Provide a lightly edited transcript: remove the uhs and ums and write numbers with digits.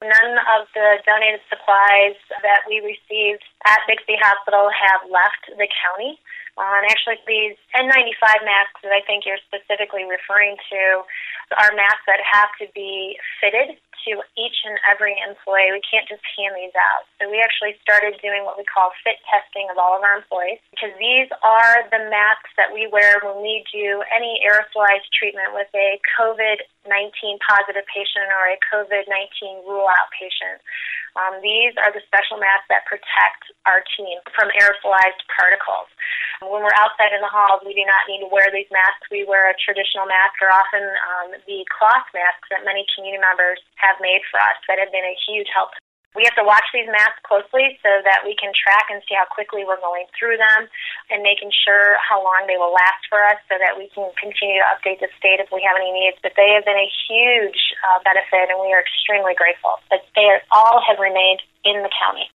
none of the donated supplies that we received at Bixby Hospital have left the county. And actually, these N95 masks that I think you're specifically referring to are masks that have to be fitted to each and every employee. We can't just hand these out. So we actually started doing what we call fit testing of all of our employees, because these are the masks that we wear when we do any aerosolized treatment with a COVID-19 positive patient or a COVID-19 rule-out patient. These are the special masks that protect our team from aerosolized particles. When we're outside in the halls, we do not need to wear these masks. We wear a traditional mask, or often the cloth masks that many community members have made for us that have been a huge help. We have to watch these masks closely so that we can track and see how quickly we're going through them and making sure how long they will last for us so that we can continue to update the state if we have any needs. But they have been a huge benefit, and we are extremely grateful that they all have remained in the county.